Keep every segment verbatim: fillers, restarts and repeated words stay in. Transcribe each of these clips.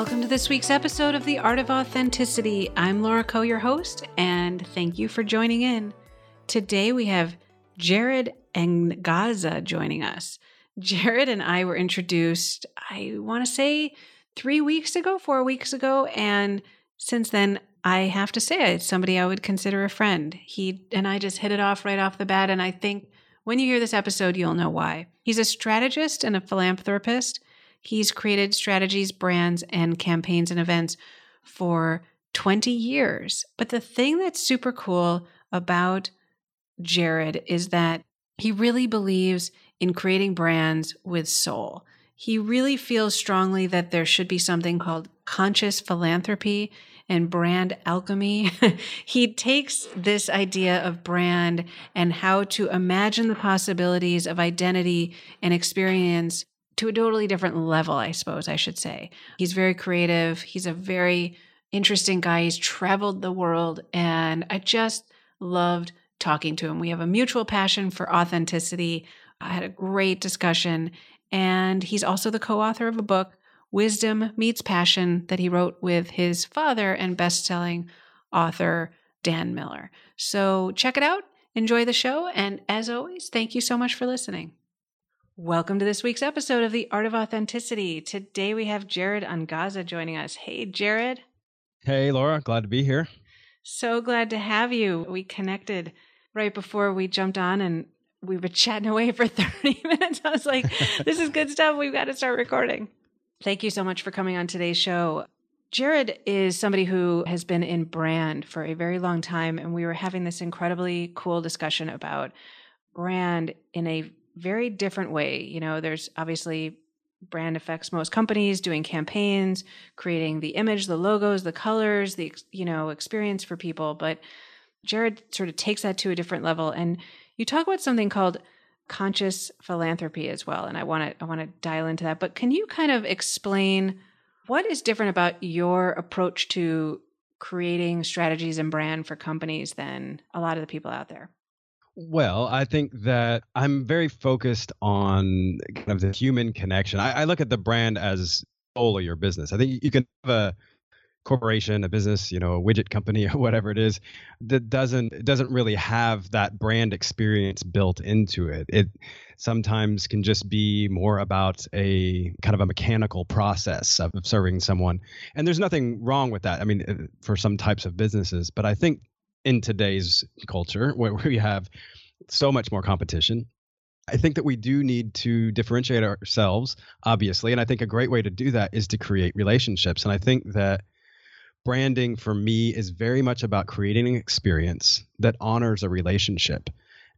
Welcome to this week's episode of The Art of Authenticity. I'm Laura Koh, your host, and thank you for joining in. Today we have Jared Ngaza joining us. Jared and I were introduced, I want to say, three weeks ago, four weeks ago, and since then, I have to say it's somebody I would consider a friend. He and I just hit it off right off the bat, and I think when you hear this episode, you'll know why. He's a strategist and a philanthropist. He's created strategies, brands, and campaigns and events for twenty years. But the thing that's super cool about Jared is that he really believes in creating brands with soul. He really feels strongly that there should be something called conscious philanthropy and brand alchemy. He takes this idea of brand and how to imagine the possibilities of identity and experience to a totally different level, I suppose I should say. He's very creative. He's a very interesting guy. He's traveled the world, and I just loved talking to him. We have a mutual passion for authenticity. I had a great discussion, and he's also the co-author of a book, Wisdom Meets Passion, that he wrote with his father and best-selling author, Dan Miller. So check it out, enjoy the show, and as always, thank you so much for listening. Welcome to this week's episode of The Art of Authenticity. Today we have Jared Ngaza joining us. Hey, Jared. Hey, Laura. Glad to be here. So glad to have you. We connected right before we jumped on, and we were chatting away for thirty minutes. I was like, this is good stuff. We've got to start recording. Thank you so much for coming on today's show. Jared is somebody who has been in brand for a very long time, and we were having this incredibly cool discussion about brand in a very different way. You know, there's obviously brand affects most companies, doing campaigns, creating the image, the logos, the colors, the, you know, experience for people. But Jared sort of takes that to a different level. And you talk about something called conscious philanthropy as well. And I want to, I want to dial into that. But can you kind of explain what is different about your approach to creating strategies and brand for companies than a lot of the people out there? Well, I think that I'm very focused on kind of the human connection. I, I look at the brand as soul of your business. I think you can have a corporation, a business, you know, a widget company, or whatever it is, that doesn't doesn't really have that brand experience built into it. It sometimes can just be more about a kind of a mechanical process of serving someone. And there's nothing wrong with that. I mean, for some types of businesses, but I think in today's culture where we have so much more competition, I think that we do need to differentiate ourselves, obviously. And I think a great way to do that is to create relationships. And I think that branding for me is very much about creating an experience that honors a relationship.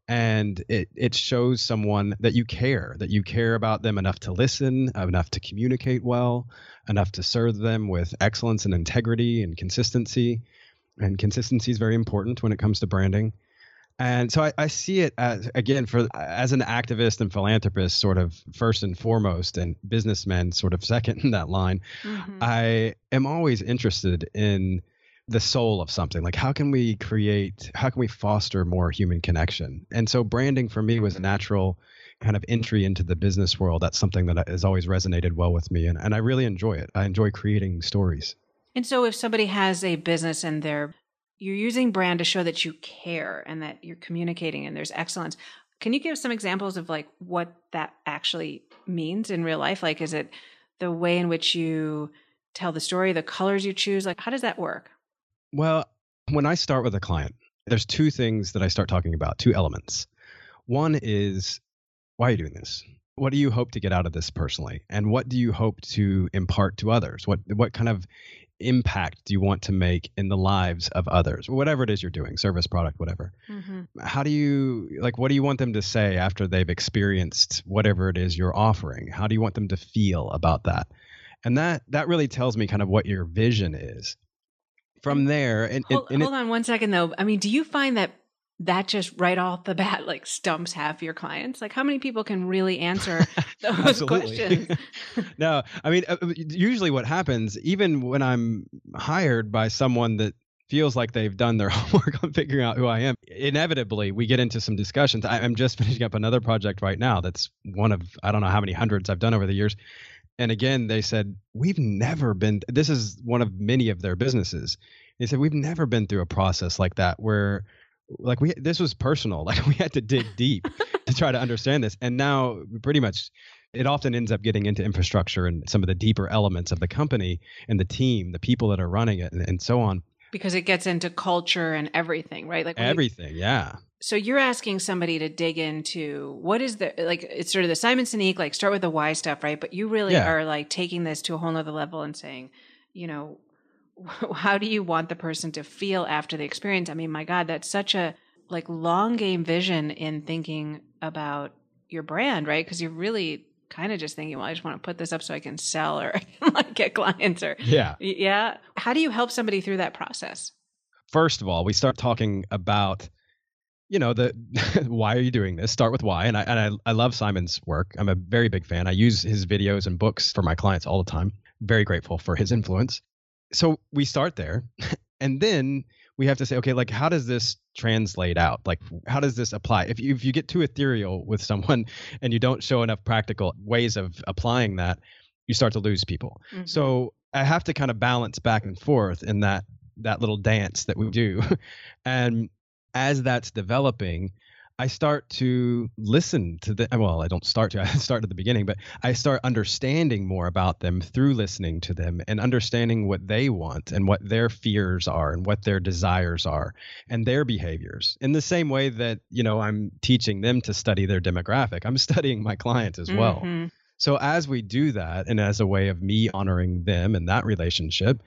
And it, it shows someone that you care, that you care about them enough to listen, enough to communicate well, enough to serve them with excellence and integrity and consistency. And consistency is very important when it comes to branding. And so I, I see it as, again, for as an activist and philanthropist, sort of first and foremost, and businessman sort of second in that line. Mm-hmm. I am always interested in the soul of something. Like, how can we create, how can we foster more human connection? And so branding for me was a natural kind of entry into the business world. That's something that has always resonated well with me. And, and I really enjoy it. I enjoy creating stories. And so if somebody has a business and they're, you're using brand to show that you care and that you're communicating and there's excellence, can you give some examples of like what that actually means in real life? Like, is it the way in which you tell the story, the colors you choose? Like, how does that work? Well, when I start with a client, there's two things that I start talking about, two elements. One is, why are you doing this? What do you hope to get out of this personally? And what do you hope to impart to others? What what kind of impact do you want to make in the lives of others? Whatever it is you're doing, service, product, whatever. Mm-hmm. How do you, like, what do you want them to say after they've experienced whatever it is you're offering? How do you want them to feel about that? And that that really tells me kind of what your vision is. From there, and, hold, and hold it, on one second though. I mean, do you find that that just right off the bat like stumps half your clients? Like, how many people can really answer those questions? No, I mean, usually what happens, even when I'm hired by someone that feels like they've done their homework on figuring out who I am, inevitably we get into some discussions. I'm just finishing up another project right now that's one of, I don't know how many hundreds I've done over the years. And again, they said, we've never been, this is one of many of their businesses. They said, we've never been through a process like that where like we, this was personal. Like we had to dig deep to try to understand this. And now pretty much it often ends up getting into infrastructure and some of the deeper elements of the company and the team, the people that are running it and, and so on. Because it gets into culture and everything, right? Like everything. You, yeah. So you're asking somebody to dig into what is the, like, it's sort of the Simon Sinek, like start with the why stuff, right? But you really yeah. are like taking this to a whole nother level and saying, you know, how do you want the person to feel after the experience? I mean, my God, that's such a like long game vision in thinking about your brand, right? Because you're really kind of just thinking, well, I just want to put this up so I can sell or like get clients or yeah. Yeah. How do you help somebody through that process? First of all, we start talking about, you know, the why are you doing this? Start with why. And I and I, I love Simon's work. I'm a very big fan. I use his videos and books for my clients all the time. Very grateful for his influence. So we start there, and then we have to say, okay, like, how does this translate out? Like, how does this apply? If you, if you get too ethereal with someone and you don't show enough practical ways of applying that, you start to lose people. Mm-hmm. So I have to kind of balance back and forth in that, that little dance that we do. And as that's developing, I start to listen to the, well, I don't start to, I start at the beginning, but I start understanding more about them through listening to them and understanding what they want and what their fears are and what their desires are and their behaviors. In the same way that, you know, I'm teaching them to study their demographic, I'm studying my client as well. Mm-hmm. So as we do that, and as a way of me honoring them and that relationship,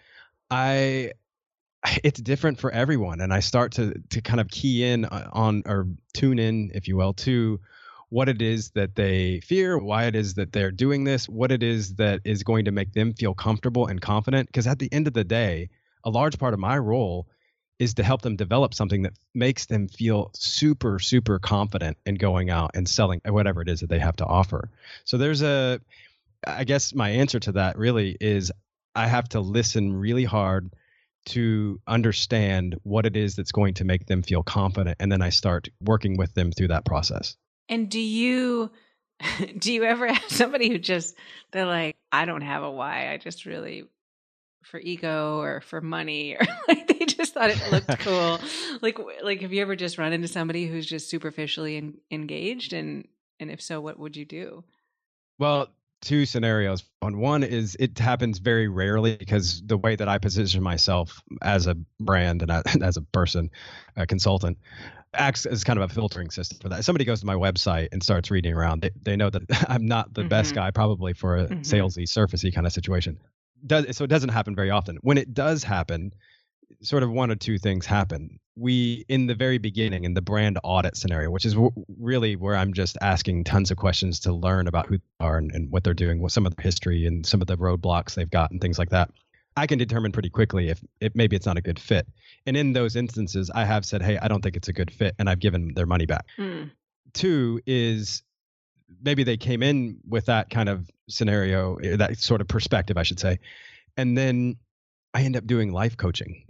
I it's different for everyone. And I start to to kind of key in on or tune in, if you will, to what it is that they fear, why it is that they're doing this, what it is that is going to make them feel comfortable and confident. Because at the end of the day, a large part of my role is to help them develop something that makes them feel super, super confident in going out and selling whatever it is that they have to offer. So there's a, I guess my answer to that really is I have to listen really hard to understand what it is that's going to make them feel confident. And then I start working with them through that process. And do you, do you ever have somebody who just, they're like, I don't have a why. I just really, for ego or for money, or like they just thought it looked cool. Like, like have you ever just run into somebody who's just superficially in, engaged? And, and if so, what would you do? Well, two scenarios. On one is it happens very rarely because the way that I position myself as a brand and as a person, a consultant, acts as kind of a filtering system for that. If somebody goes to my website and starts reading around, they, they know that I'm not the mm-hmm. best guy probably for a mm-hmm. salesy, surfacey kind of situation. Does, so it doesn't happen very often. When it does happen, sort of one or two things happen. We, in the very beginning, in the brand audit scenario, which is w- really where I'm just asking tons of questions to learn about who they are and, and what they're doing, what some of the history and some of the roadblocks they've got and things like that. I can determine pretty quickly if it, maybe it's not a good fit. And in those instances, I have said, hey, I don't think it's a good fit, and I've given their money back. Mm. Two is maybe they came in with that kind of scenario, that sort of perspective, I should say. And then I end up doing life coaching.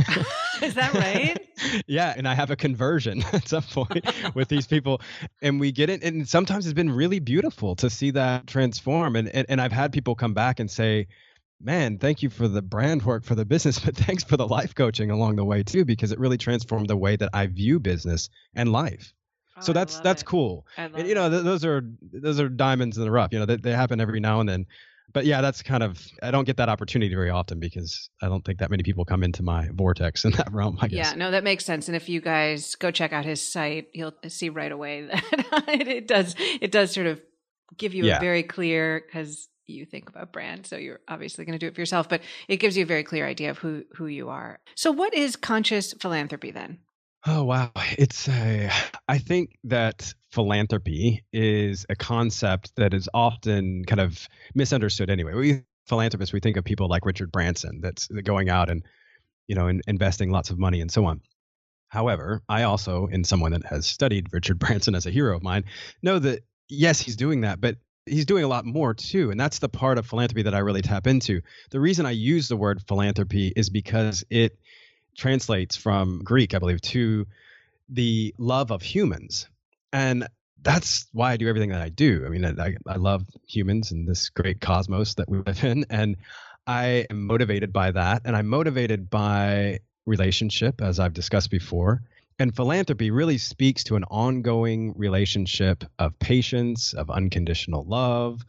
Is that right? Yeah. And I have a conversion at some point with these people, and we get it. And sometimes it's been really beautiful to see that transform. And, and, and I've had people come back and say, man, thank you for the brand work for the business, but thanks for the life coaching along the way too, because it really transformed the way that I view business and life. Oh, so that's, that's it. cool. And, you know, th- those are, those are diamonds in the rough, you know, they, they happen every now and then. But yeah, that's kind of, I don't get that opportunity very often because I don't think that many people come into my vortex in that realm, I guess. Yeah, no, that makes sense. And if you guys go check out his site, you'll see right away that it does, it does sort of give you yeah. a very clear, because you think about brand, so you're obviously going to do it for yourself, but it gives you a very clear idea of who, who you are. So what is conscious philanthropy then? Oh, wow. It's a, I think that philanthropy is a concept that is often kind of misunderstood anyway. We philanthropists, we think of people like Richard Branson that's going out and, you know, in, investing lots of money and so on. However, I also, in someone that has studied Richard Branson as a hero of mine, know that, yes, he's doing that, but he's doing a lot more too. And that's the part of philanthropy that I really tap into. The reason I use the word philanthropy is because it translates from Greek, I believe, to the love of humans. And that's why I do everything that I do. I mean, I, I love humans and this great cosmos that we live in. And I am motivated by that. And I'm motivated by relationship, as I've discussed before. And philanthropy really speaks to an ongoing relationship of patience, of unconditional love,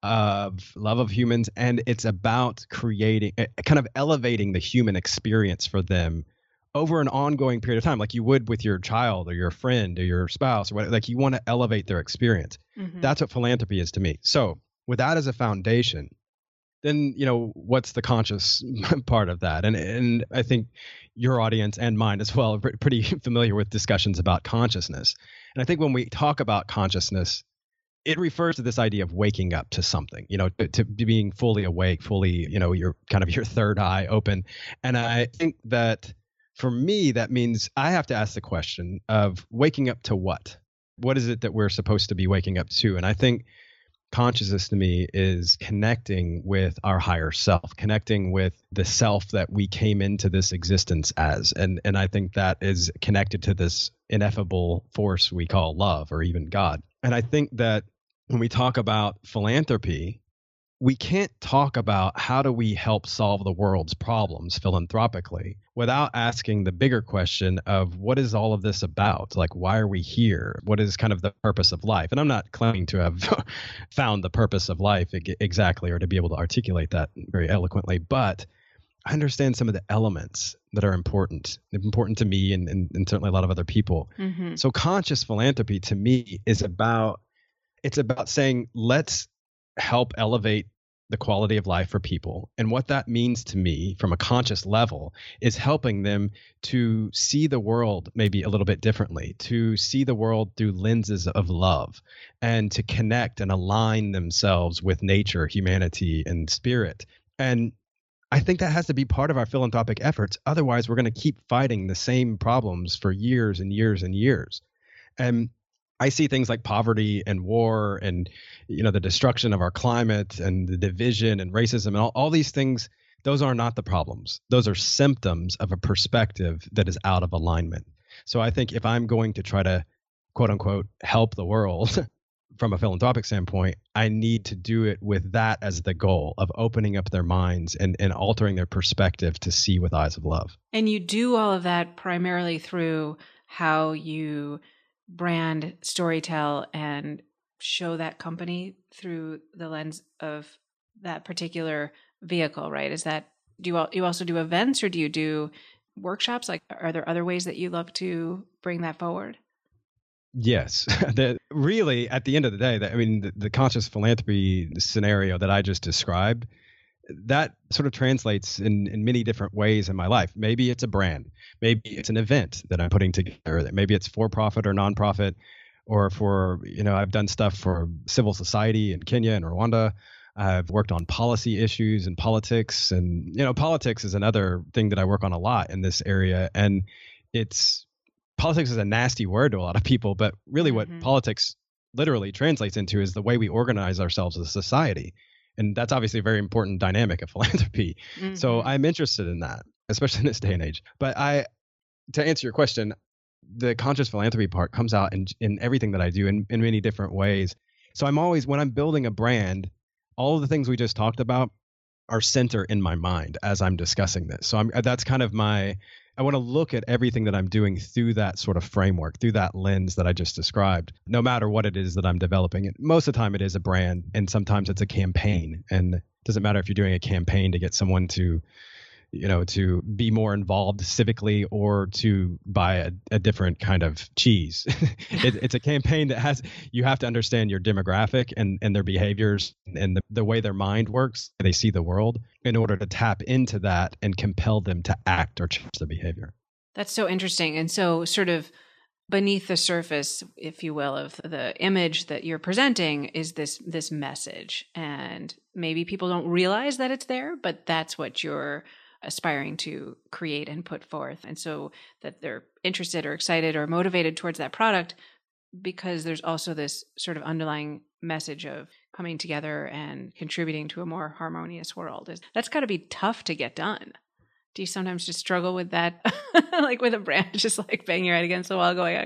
of love of humans. And it's about creating, eh, kind of elevating the human experience for them over an ongoing period of time, like you would with your child or your friend or your spouse or whatever. Like you want to elevate their experience. Mm-hmm. That's what philanthropy is to me. So with that as a foundation, then, you know, what's the conscious part of that? And and I think your audience and mine as well are pretty familiar with discussions about consciousness. And I think when we talk about consciousness, it refers to this idea of waking up to something, you know, to, to being fully awake, fully, you know, your kind of your third eye open. And I think that for me, that means I have to ask the question of waking up to what? What is it that we're supposed to be waking up to? And I think consciousness to me is connecting with our higher self, connecting with the self that we came into this existence as. And, and I think that is connected to this ineffable force we call love or even God. And I think that when we talk about philanthropy, we can't talk about how do we help solve the world's problems philanthropically without asking the bigger question of what is all of this about? Like, why are we here? What is kind of the purpose of life? And I'm not claiming to have found the purpose of life exactly or to be able to articulate that very eloquently, but I understand some of the elements that are important, important to me and, and, and certainly a lot of other people. Mm-hmm. So conscious philanthropy to me is about, it's about saying, let's help elevate the quality of life for people. And what that means to me from a conscious level is helping them to see the world maybe a little bit differently, to see the world through lenses of love, and to connect and align themselves with nature, humanity, and spirit. And I think that has to be part of our philanthropic efforts. Otherwise, we're going to keep fighting the same problems for years and years and years. And I see things like poverty and war and, you know, the destruction of our climate and the division and racism and all, all these things. Those are not the problems. Those are symptoms of a perspective that is out of alignment. So I think if I'm going to try to, quote unquote, help the world from a philanthropic standpoint, I need to do it with that as the goal of opening up their minds and, and altering their perspective to see with eyes of love. And you do all of that primarily through how you brand, storytell, and show that company through the lens of that particular vehicle, right? Is that, do you, you also do events or do you do workshops? Like, are there other ways that you love to bring that forward? Yes. the, really, at the end of the day, that I mean, the, the conscious philanthropy scenario that I just described, that sort of translates in, in many different ways in my life. Maybe it's a brand. Maybe it's an event that I'm putting together. Maybe it's for profit or nonprofit, or for, you know, I've done stuff for civil society in Kenya and Rwanda. I've worked on policy issues and politics. And, you know, politics is another thing that I work on a lot in this area. And it's, politics is a nasty word to a lot of people, but really what mm-hmm. politics literally translates into is the way we organize ourselves as a society. And that's obviously a very important dynamic of philanthropy. Mm-hmm. So I'm interested in that, especially in this day and age. But I, to answer your question, the conscious philanthropy part comes out in, in everything that I do in, in many different ways. So I'm always, when I'm building a brand, all of the things we just talked about are center in my mind as I'm discussing this. So I'm, that's kind of my, I want to look at everything that I'm doing through that sort of framework, through that lens that I just described, no matter what it is that I'm developing. And most of the time it is a brand, and sometimes it's a campaign. And it doesn't matter if you're doing a campaign to get someone to, you know, to be more involved civically or to buy a, a different kind of cheese. it, it's a campaign that has, you have to understand your demographic and, and their behaviors and the, the way their mind works, they see the world, in order to tap into that and compel them to act or change their behavior. That's so interesting. And so sort of beneath the surface, if you will, of the image that you're presenting is this, this message. And maybe people don't realize that it's there, but that's what you're aspiring to create and put forth. And so that they're interested or excited or motivated towards that product, because there's also this sort of underlying message of coming together and contributing to a more harmonious world. That's got to be tough to get done. Do you sometimes just struggle with that? Like with a brand, just like bang your head against the wall going,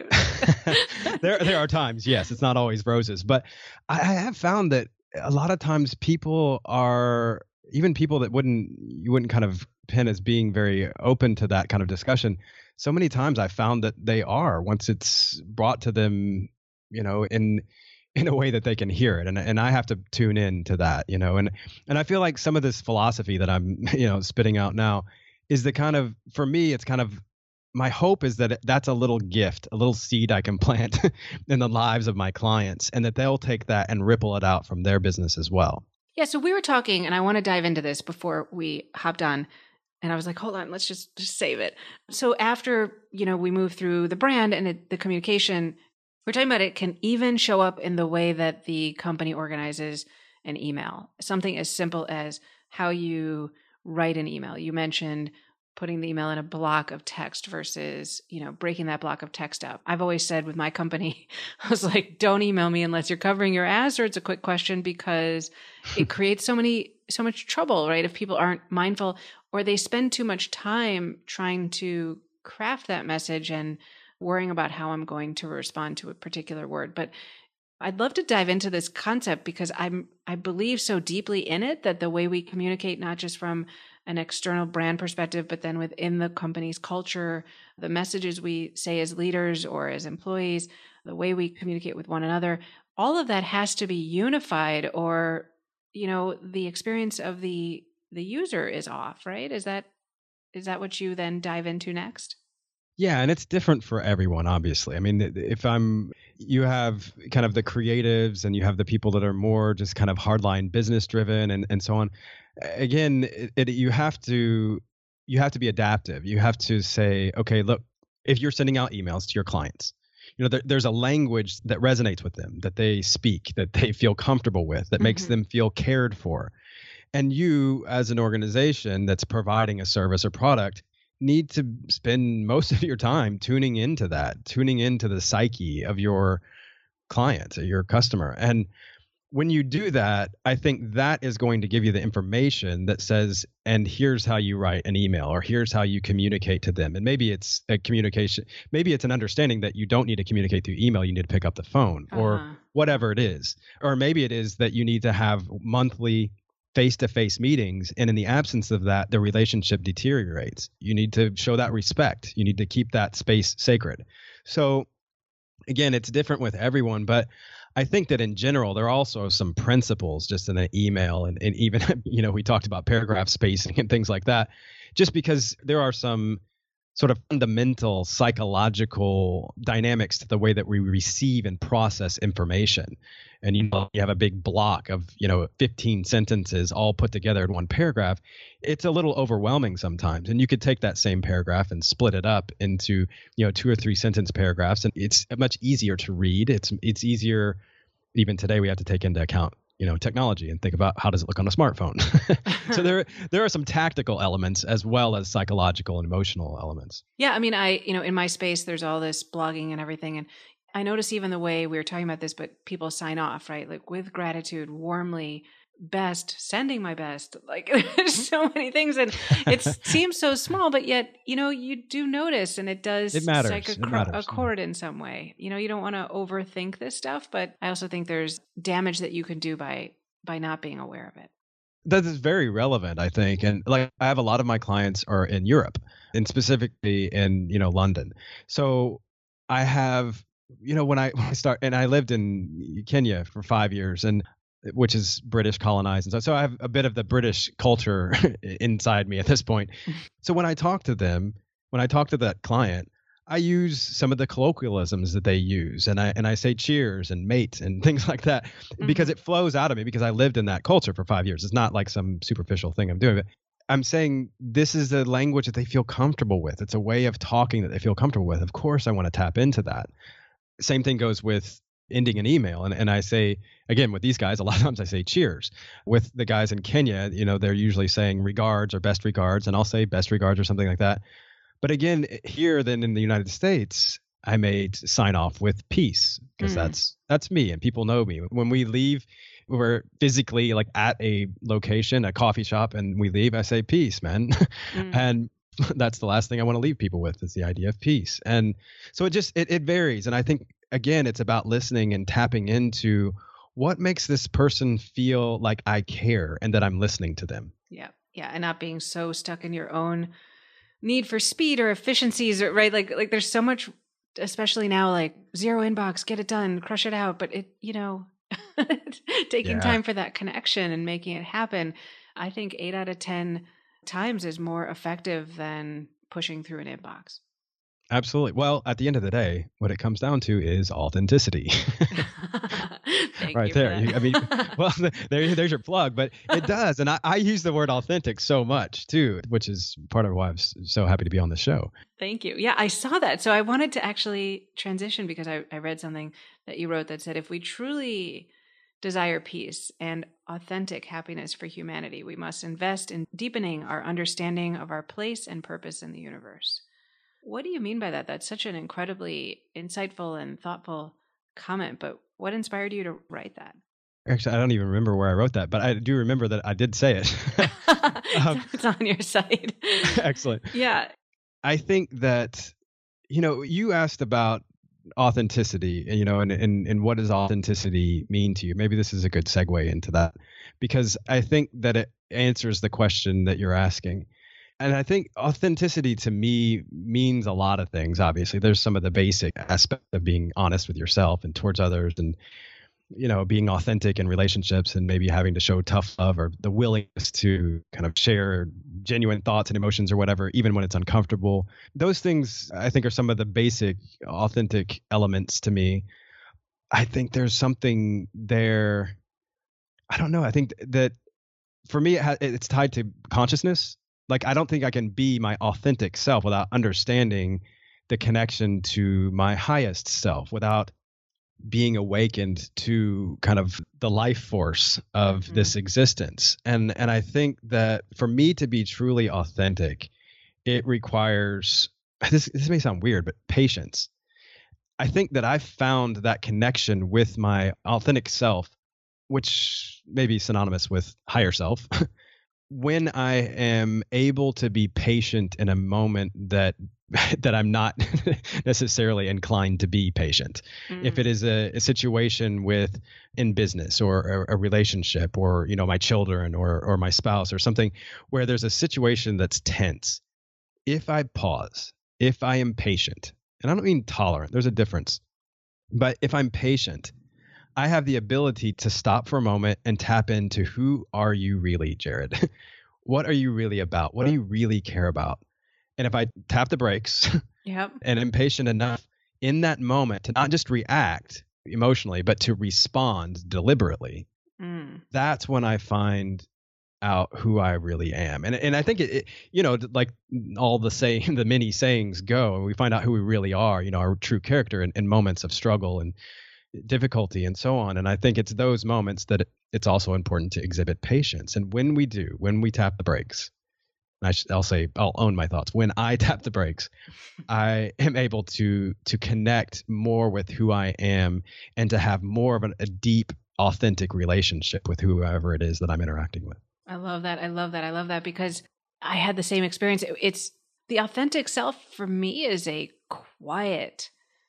there, there are times, yes, it's not always roses, but I, I have found that a lot of times people are, even people that wouldn't, you wouldn't kind of pin as being very open to that kind of discussion. So many times I found that they are, once it's brought to them, you know, in, in a way that they can hear it. And and I have to tune in to that, you know, and, and I feel like some of this philosophy that I'm, you know, spitting out now is the kind of, for me, it's kind of, my hope is that that's a little gift, a little seed I can plant in the lives of my clients, and that they'll take that and ripple it out from their business as well. Yeah. So we were talking, and I want to dive into this before we hopped on. And I was like, hold on, let's just, just save it. So after, you know, we move through the brand and it, the communication, we're talking about it can even show up in the way that the company organizes an email. Something as simple as how you write an email. You mentioned putting the email in a block of text versus, you know, breaking that block of text up. I've always said with my company, I was like, don't email me unless you're covering your ass or it's a quick question, because it creates so many, so much trouble, right? If people aren't mindful or they spend too much time trying to craft that message and worrying about how I'm going to respond to a particular word. But I'd love to dive into this concept because I'm I believe so deeply in it that the way we communicate, not just from an external brand perspective, but then within the company's culture, the messages we say as leaders or as employees, the way we communicate with one another, all of that has to be unified, or, you know, the experience of the the user is off, right? Is that is that what you then dive into next? Yeah, and it's different for everyone, obviously. I mean, if I'm, you have kind of the creatives and you have the people that are more just kind of hardline business driven and, and so on. Again, it, it, you have to, you have to be adaptive. You have to say, okay, look, if you're sending out emails to your clients, you know, there, there's a language that resonates with them, that they speak, that they feel comfortable with, that mm-hmm. makes them feel cared for. And you, as an organization that's providing a service or product, need to spend most of your time tuning into that, tuning into the psyche of your client, your customer. And when you do that, I think that is going to give you the information that says, and here's how you write an email, or here's how you communicate to them. And maybe it's a communication, maybe it's an understanding that you don't need to communicate through email, you need to pick up the phone uh-huh. or whatever it is. Or maybe it is that you need to have monthly face-to-face meetings, and in the absence of that, the relationship deteriorates. You need to show that respect. You need to keep that space sacred. So again, it's different with everyone, but I think that in general, there are also some principles just in an email, and, and even, you know, we talked about paragraph spacing and things like that, just because there are some sort of fundamental psychological dynamics to the way that we receive and process information. And you know, you have a big block of, you know, fifteen sentences all put together in one paragraph. It's a little overwhelming sometimes. And you could take that same paragraph and split it up into, you know, two or three sentence paragraphs. And it's much easier to read. It's it's easier. Even today, we have to take into account, you know, technology and think about how does it look on a smartphone. So there, there are some tactical elements as well as psychological and emotional elements. Yeah. I mean, I, you know, in my space, there's all this blogging and everything. And I notice even the way we were talking about this, but people sign off, right? Like with gratitude, warmly, best, sending my best. Like there's so many things, and it seems so small, but yet, you know, you do notice, and it does it matters. strike a, it matters. a chord in some way. You know, you don't want to overthink this stuff, but I also think there's damage that you can do by by not being aware of it. That is very relevant, I think. And like, I have a lot of my clients are in Europe, and specifically in, you know, London. So I have, you know, when I, when I start, and I lived in Kenya for five years, and which is British colonized. And so, so I have a bit of the British culture inside me at this point. So when I talk to them, when I talk to that client, I use some of the colloquialisms that they use, and I and I say cheers and mate and things like that, mm-hmm. because it flows out of me because I lived in that culture for five years. It's not like some superficial thing I'm doing, but I'm saying this is a language that they feel comfortable with. It's a way of talking that they feel comfortable with. Of course, I want to tap into that. Same thing goes with ending an email. And, and I say, again, with these guys, a lot of times I say cheers. With the guys in Kenya, you know, they're usually saying regards or best regards, and I'll say best regards or something like that. But again, here then in the United States, I may sign off with peace because mm. that's that's me, and people know me. When we leave, we're physically like at a location, a coffee shop, and we leave, I say peace, man. Mm. And that's the last thing I want to leave people with is the idea of peace. And so it just it, it varies. And I think again, it's about listening and tapping into what makes this person feel like I care and that I'm listening to them. Yeah. Yeah. And not being so stuck in your own need for speed or efficiencies, or right. Like, like there's so much, especially now, like zero inbox, get it done, crush it out. But it, you know, taking Yeah. time for that connection and making it happen, I think eight out of ten times is more effective than pushing through an inbox. Absolutely. Well, at the end of the day, what it comes down to is authenticity. Right there. You, I mean, well, there, there's your plug, but it does. And I, I use the word authentic so much too, which is part of why I'm so happy to be on the show. Thank you. Yeah, I saw that. So I wanted to actually transition because I, I read something that you wrote that said, if we truly desire peace and authentic happiness for humanity, we must invest in deepening our understanding of our place and purpose in the universe. What do you mean by that? That's such an incredibly insightful and thoughtful comment, but what inspired you to write that? Actually, I don't even remember where I wrote that, but I do remember that I did say it. um, it's on your site. Excellent. Yeah. I think that, you know, you asked about authenticity, you know, and, and, and what does authenticity mean to you? Maybe this is a good segue into that, because I think that it answers the question that you're asking. And I think authenticity to me means a lot of things. Obviously, there's some of the basic aspects of being honest with yourself and towards others, and, you know, being authentic in relationships and maybe having to show tough love or the willingness to kind of share genuine thoughts and emotions or whatever, even when it's uncomfortable. Those things, I think, are some of the basic authentic elements to me. I think there's something there. I don't know. I think that for me, it ha- it's tied to consciousness. Like, I don't think I can be my authentic self without understanding the connection to my highest self, without being awakened to kind of the life force of mm-hmm. this existence. And and I think that for me to be truly authentic, it requires, this this may sound weird, but patience. I think that I've found that connection with my authentic self, which may be synonymous with higher self, when I am able to be patient in a moment that that I'm not necessarily inclined to be patient. Mm. If it is a, a situation with in business or a, a relationship or, you know, my children or or my spouse or something where there's a situation that's tense, if I pause, if I am patient, and I don't mean tolerant, there's a difference, but if I'm patient, I have the ability to stop for a moment and tap into, who are you really, Jared? What are you really about? What do you really care about? And if I tap the brakes yep. and am patient enough in that moment to not just react emotionally, but to respond deliberately, mm. that's when I find out who I really am. And and I think it, it you know, like all the saying, the many sayings go, and we find out who we really are, you know, our true character in, in moments of struggle and difficulty and so on. And I think it's those moments that it, it's also important to exhibit patience. And when we do, when we tap the brakes, I sh- I'll say, I'll own my thoughts. When I tap the brakes, I am able to to connect more with who I am and to have more of an, a deep, authentic relationship with whoever it is that I'm interacting with. I love that. I love that. I love that because I had the same experience. It, it's the authentic self for me is a quiet,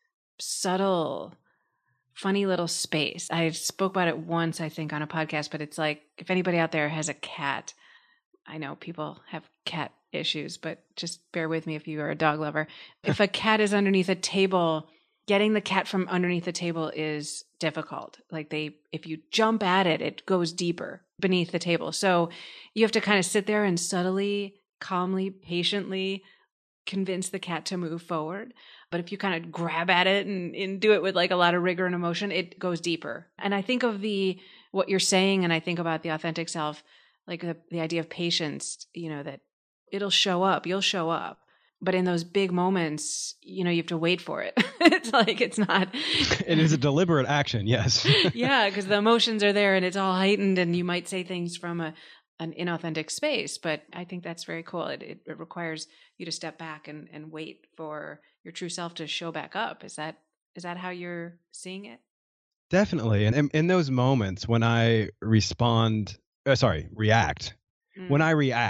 subtle, funny little space. I spoke about it once, I think, on a podcast, but it's like, if anybody out there has a cat, I know people have cat issues, but just bear with me if you are a dog lover. If a cat is underneath a table, getting the cat from underneath the table is difficult. Like they, if you jump at it, it goes deeper beneath the table. So you have to kind of sit there and subtly, calmly, patiently convince the cat to move forward. But if you kind of grab at it and, and do it with like a lot of rigor and emotion, it goes deeper. And I think of the, what you're saying, and I think about the authentic self, like the, the idea of patience, you know, that it'll show up, you'll show up. But in those big moments, you know, you have to wait for it. It's like, it's not. It is a deliberate action, yes. Yeah, because the emotions are there and it's all heightened and you might say things from a an inauthentic space. But I think that's very cool. It, it, it requires you to step back and, and wait for your true self to show back up. Is that is that how you're seeing it? Definitely. And in, in those moments when I respond, uh, sorry, react, mm. when I react,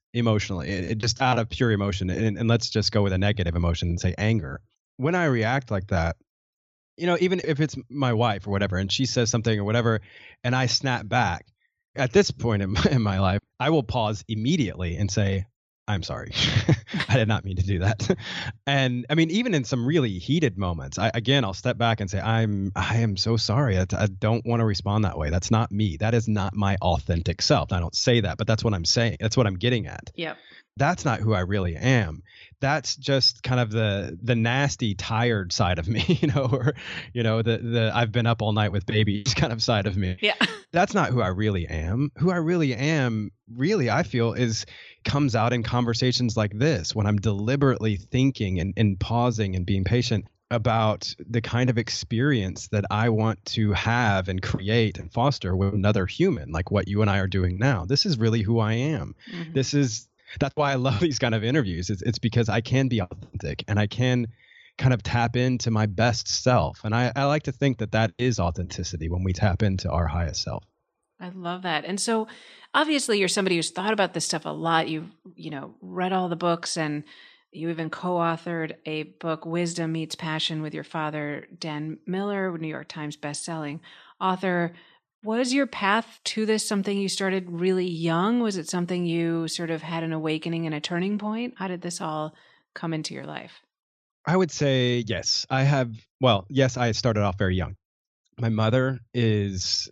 emotionally, it, it just out of pure emotion. And, and let's just go with a negative emotion and say anger. When I react like that, you know, even if it's my wife or whatever, and she says something or whatever, and I snap back, at this point in my, in my life, I will pause immediately and say, I'm sorry. I did not mean to do that. And I mean, even in some really heated moments, I, again, I'll step back and say, I'm, I am so sorry. I, I don't want to respond that way. That's not me. That is not my authentic self. I don't say that, but that's what I'm saying. That's what I'm getting at. Yep. That's not who I really am. That's just kind of the the nasty, tired side of me, you know, or, you know, the the I've been up all night with babies kind of side of me. Yeah. That's not who I really am. Who I really am, really, I feel is comes out in conversations like this when I'm deliberately thinking and, and pausing and being patient about the kind of experience that I want to have and create and foster with another human, like what you and I are doing now. This is really who I am. Mm-hmm. This is That's why I love these kind of interviews. It's, it's because I can be authentic and I can kind of tap into my best self. And I, I like to think that that is authenticity when we tap into our highest self. I love that. And so obviously you're somebody who's thought about this stuff a lot. You've, you know, read all the books, and you even co-authored a book, Wisdom Meets Passion, with your father, Dan Miller, New York Times bestselling author. Was your path to this something you started really young? Was it something you sort of had an awakening and a turning point? How did this all come into your life? I would say yes. I have, well, yes, I started off very young. My mother is,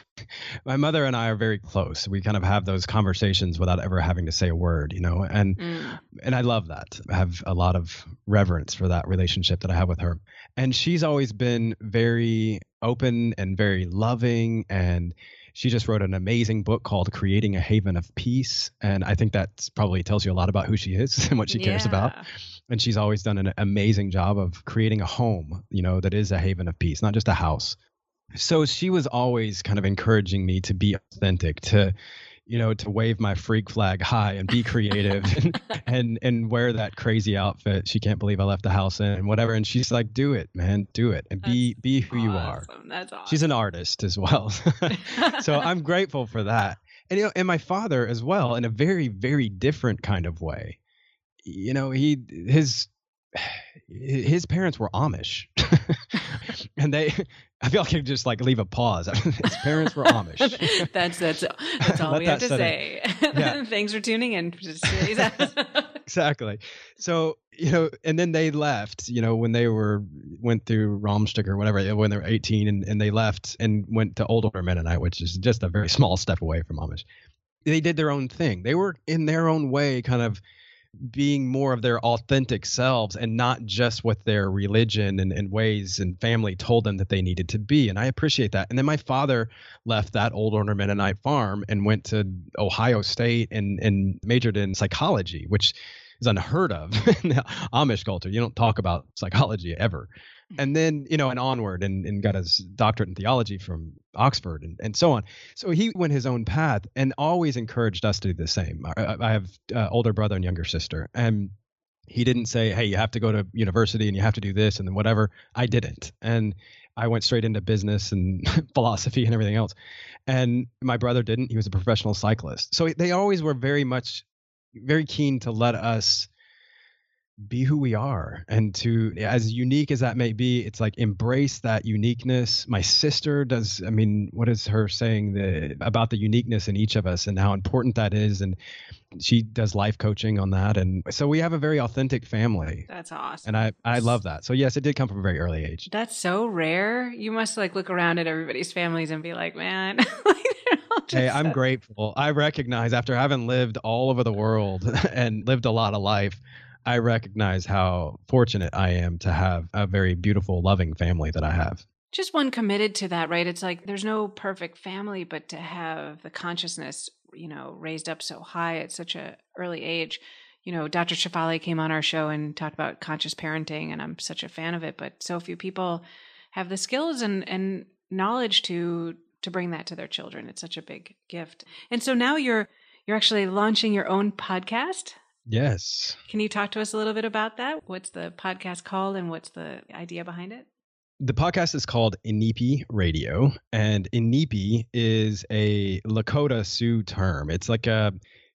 my mother and I are very close. We kind of have those conversations without ever having to say a word, you know, and, mm. and I love that. I have a lot of reverence for that relationship that I have with her. And she's always been very open and very loving. And she just wrote an amazing book called Creating a Haven of Peace. And I think that probably tells you a lot about who she is and what she cares yeah. about. And she's always done an amazing job of creating a home, you know, that is a haven of peace, not just a house. So she was always kind of encouraging me to be authentic, to, you know, to wave my freak flag high and be creative and, and and wear that crazy outfit she can't believe I left the house in and whatever. And she's like, do it, man, do it. And be That's be who awesome. you are. That's awesome. She's an artist as well. So I'm grateful for that. And, you know, and my father as well, in a very, very different kind of way. You know, he his his parents were Amish. And they, I feel like I could just like leave a pause. His parents were Amish. that's that's that's all we have to say. Yeah. Thanks for tuning in. Exactly. So, you know, and then they left, you know, when they were, went through Rammstein or whatever, when they were eighteen, and, and they left and went to Old Order Mennonite, which is just a very small step away from Amish. They did their own thing. They were in their own way kind of being more of their authentic selves and not just what their religion and, and ways and family told them that they needed to be. And I appreciate that. And then my father left that Old Order Mennonite farm and went to Ohio State and, and majored in psychology, which is unheard of in the Amish culture. You don't talk about psychology ever. And then, you know, and onward and, and got his doctorate in theology from Oxford and, and so on. So he went his own path and always encouraged us to do the same. I, I have uh, older brother and younger sister, and he didn't say, hey, you have to go to university and you have to do this and then whatever. I didn't. And I went straight into business and philosophy and everything else. And my brother didn't. He was a professional cyclist. So they always were very much, very keen to let us be who we are, and to, as unique as that may be, it's like embrace that uniqueness. My sister does, I mean, what is her saying the, about the uniqueness in each of us and how important that is, and she does life coaching on that, and so we have a very authentic family. That's awesome. And I I love that. So yes, it did come from a very early age. That's so rare. You must like look around at everybody's families and be like, man, like, hey, I'm grateful. I recognize after having lived all over the world and lived a lot of life, I recognize how fortunate I am to have a very beautiful, loving family that I have. Just one committed to that, right? It's like there's no perfect family, but to have the consciousness, you know, raised up so high at such a early age. You know, Doctor Shefali came on our show and talked about conscious parenting, and I'm such a fan of it, but so few people have the skills and, and knowledge to to bring that to their children. It's such a big gift. And so now you're you're actually launching your own podcast. Yes. Can you talk to us a little bit about that? What's the podcast called and what's the idea behind it? The podcast is called Inipi Radio, and Inipi is a Lakota Sioux term. It's like a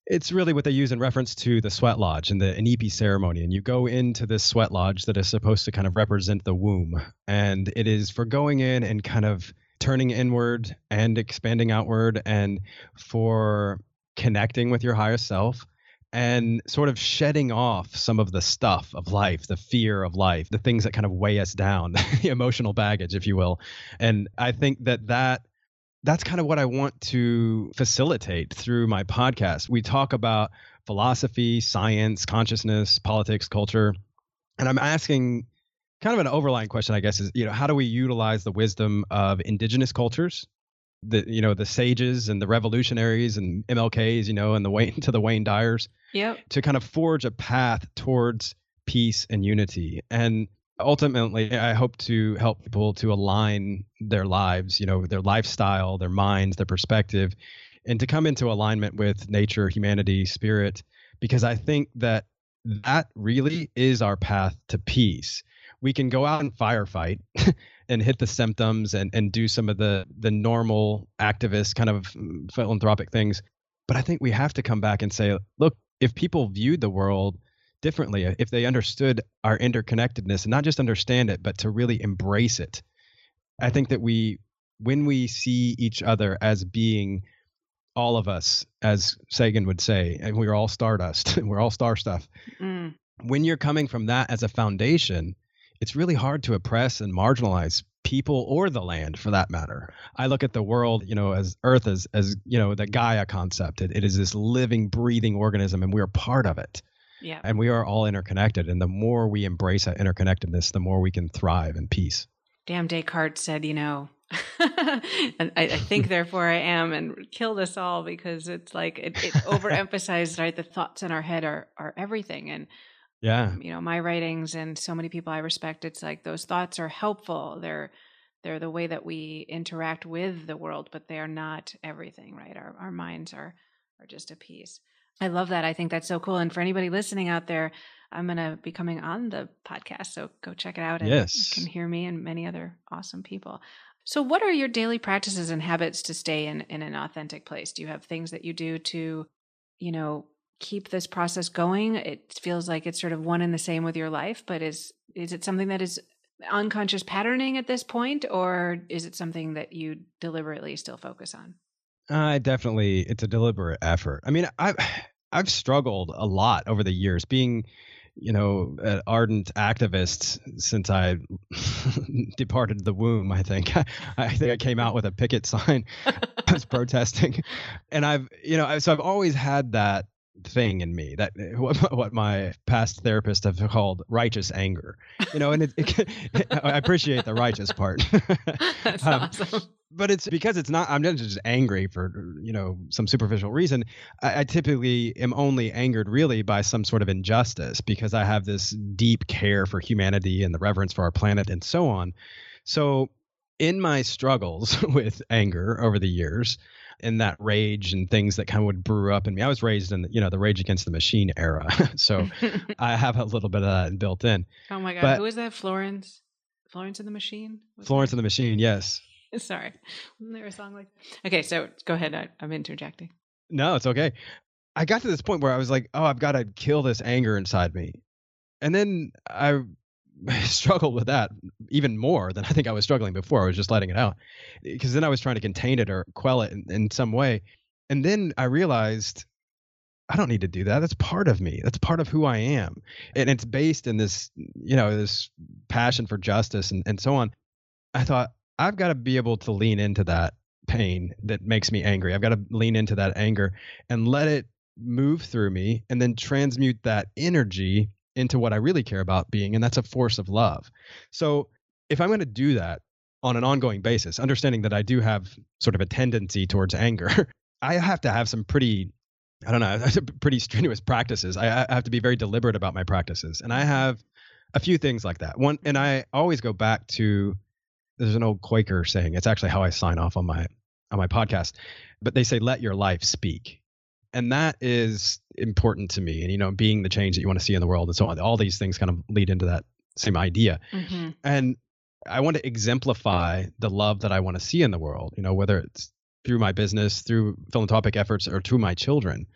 It's really what they use in reference to the sweat lodge and the Inipi ceremony. And you go into this sweat lodge that is supposed to kind of represent the womb. And it is for going in and kind of turning inward and expanding outward, and for connecting with your higher self and sort of shedding off some of the stuff of life, the fear of life, the things that kind of weigh us down, the emotional baggage, if you will. And I think that that that's kind of what I want to facilitate through my podcast. We talk about philosophy, science, consciousness, politics, culture. And I'm asking kind of an overlying question, I guess, is, you know, how do we utilize the wisdom of indigenous cultures, the, you know, the sages and the revolutionaries and M L Ks, you know, and the Wayne to the Wayne Dyers, yep, to kind of forge a path towards peace and unity. And ultimately, I hope to help people to align their lives, you know, their lifestyle, their minds, their perspective, and to come into alignment with nature, humanity, spirit, because I think that that really is our path to peace. We can go out and firefight and hit the symptoms and, and do some of the, the normal activist kind of philanthropic things. But I think we have to come back and say, look, if people viewed the world differently, if they understood our interconnectedness, and not just understand it, but to really embrace it. I think that we, when we see each other as being all of us, as Sagan would say, and we're all stardust, we're all star stuff. Mm. When you're coming from that as a foundation, it's really hard to oppress and marginalize people or the land, for that matter. I look at the world, you know, as Earth as, as you know, the Gaia concept. It, it is this living, breathing organism, and we're part of it. Yeah. And we are all interconnected. And the more we embrace that interconnectedness, the more we can thrive in peace. Damn, Descartes said, you know, and I, I think therefore I am, and killed us all, because it's like it, it overemphasized, right? The thoughts in our head are are everything. And yeah, you know, my writings and so many people I respect, it's like those thoughts are helpful. They're they're the way that we interact with the world, but they are not everything, right? Our our minds are are just a piece. I love that. I think that's so cool. And for anybody listening out there, I'm going to be coming on the podcast, so go check it out, and yes, you can hear me and many other awesome people. So what are your daily practices and habits to stay in, in an authentic place? Do you have things that you do to, you know, keep this process going? It feels like it's sort of one and the same with your life, but is is it something that is unconscious patterning at this point, or is it something that you deliberately still focus on? I definitely, it's a deliberate effort. I mean, I've, I've struggled a lot over the years being, you know, an ardent activist since I departed the womb, I think. I think I came out with a picket sign. I was protesting. And I've, you know, so I've always had that thing in me, that what, what my past therapists have called righteous anger, you know, and it, it, it, I appreciate the righteous part. That's um, awesome. But it's because it's not, I'm not just angry for, you know, some superficial reason. I, I typically am only angered really by some sort of injustice, because I have this deep care for humanity and the reverence for our planet and so on. So in my struggles with anger over the years, and that rage and things that kind of would brew up in me, I was raised in, you know, the Rage Against the Machine era. So I have a little bit of that built in. Oh my God. But, who is that? Florence? Florence and the Machine? Was Florence there? and the Machine, yes. Sorry. Wasn't there a song like that? Okay, so go ahead. I, I'm interjecting. No, it's okay. I got to this point where I was like, oh, I've got to kill this anger inside me. And then I struggled with that even more than I think I was struggling before. I was just letting it out, because then I was trying to contain it or quell it in, in some way. And then I realized I don't need to do that. That's part of me. That's part of who I am. And it's based in this, you know, this passion for justice and, and so on. I thought, I've got to be able to lean into that pain that makes me angry. I've got to lean into that anger and let it move through me, and then transmute that energy into what I really care about being, and that's a force of love. So if I'm going to do that on an ongoing basis, understanding that I do have sort of a tendency towards anger, I have to have some pretty, I don't know, pretty strenuous practices. I, I have to be very deliberate about my practices. And I have a few things like that. One, and I always go back to, there's an old Quaker saying, it's actually how I sign off on my on my podcast, but they say, let your life speak. And that is important to me. And, you know, being the change that you want to see in the world and so on, all these things kind of lead into that same idea. Mm-hmm. And I want to exemplify the love that I want to see in the world, you know, whether it's through my business, through philanthropic efforts, or through my children.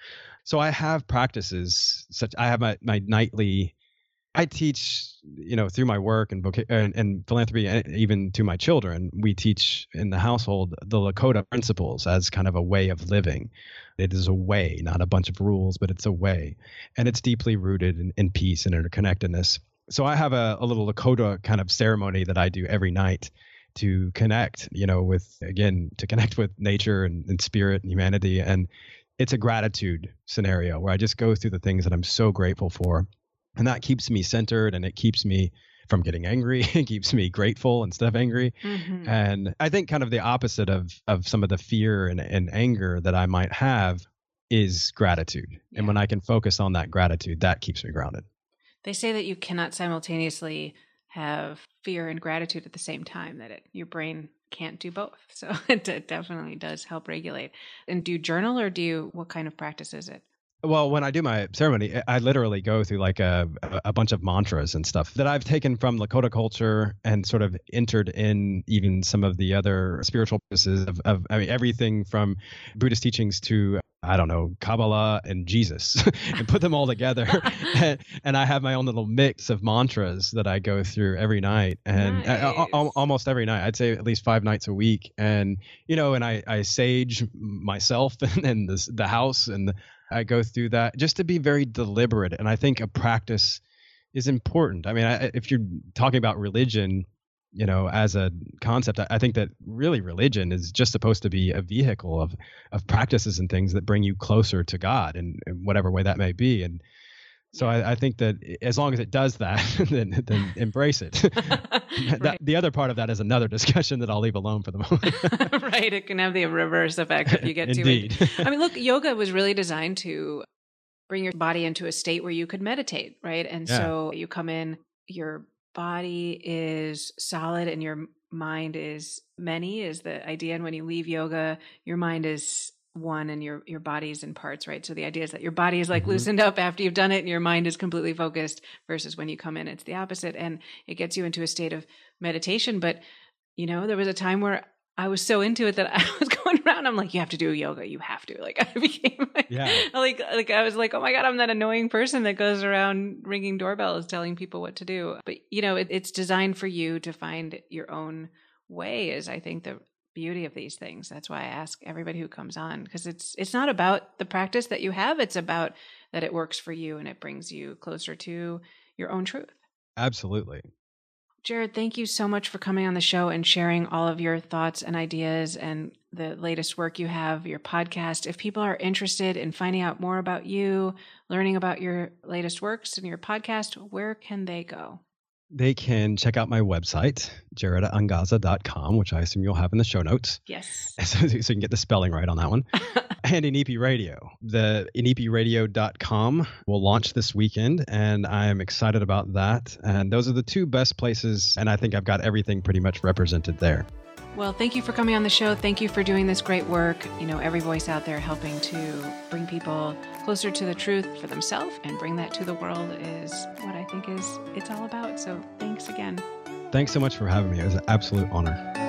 So I have practices such, I have my, my nightly, I teach, you know, through my work and, voca- and, and philanthropy, and even to my children, we teach in the household the Lakota principles as kind of a way of living. It is a way, not a bunch of rules, but it's a way. And it's deeply rooted in, in peace and interconnectedness. So I have a, a little Lakota kind of ceremony that I do every night to connect, you know, with, again, to connect with nature and, and spirit and humanity. And it's a gratitude scenario where I just go through the things that I'm so grateful for. And that keeps me centered, and it keeps me from getting angry. It keeps me grateful instead of angry. Mm-hmm. And I think kind of the opposite of of some of the fear and, and anger that I might have is gratitude. Yeah. And when I can focus on that gratitude, that keeps me grounded. They say that you cannot simultaneously have fear and gratitude at the same time, that it, your brain can't do both. So it, it definitely does help regulate. And do you journal, or do you, what kind of practice is it? Well, when I do my ceremony, I literally go through like a a bunch of mantras and stuff that I've taken from Lakota culture and sort of entered in even some of the other spiritual practices of, of I mean, everything from Buddhist teachings to, I don't know, Kabbalah and Jesus, and put them all together. and, and I have my own little mix of mantras that I go through every night, and nice. I, I, almost every night. I'd say at least five nights a week. And, you know, and I, I sage myself and, and the, the house, and I go through that just to be very deliberate. And I think a practice is important. I mean, I, if you're talking about religion, you know, as a concept, I, I think that really religion is just supposed to be a vehicle of of practices and things that bring you closer to God in, in whatever way that may be. And so I, I think that as long as it does that, then, then embrace it. Right. That, the other part of that is another discussion that I'll leave alone for the moment. Right. It can have the reverse effect if you get too Indeed. into it. I mean, look, yoga was really designed to bring your body into a state where you could meditate, right? And yeah. So you come in, your body is solid and your mind is many, is the idea. And when you leave yoga, your mind is one and your your body's in parts, right? So the idea is that your body is like mm-hmm. loosened up after you've done it and your mind is completely focused, versus when you come in, it's the opposite. And it gets you into a state of meditation. But, you know, there was a time where I was so into it that I was going around, I'm like, you have to do yoga. You have to. Like I became like, yeah. like, like I was like, oh my God, I'm that annoying person that goes around ringing doorbells, telling people what to do. But, you know, it, it's designed for you to find your own way, is I think the beauty of these things. That's why I ask everybody who comes on, because it's it's not about the practice that you have. It's about that it works for you and it brings you closer to your own truth. Absolutely. Jared, thank you so much for coming on the show and sharing all of your thoughts and ideas and the latest work you have, your podcast. If people are interested in finding out more about you, learning about your latest works and your podcast, where can they go? They can check out my website, jared angaza dot com, which I assume you'll have in the show notes. Yes. So, so you can get the spelling right on that one. And Inipi Radio. The inipi radio dot com will launch this weekend, and I'm excited about that. And those are the two best places, and I think I've got everything pretty much represented there. Well, thank you for coming on the show. Thank you for doing this great work. You know, every voice out there helping to bring people closer to the truth for themselves and bring that to the world is what I think is it's all about. So thanks again. Thanks so much for having me. It was an absolute honor.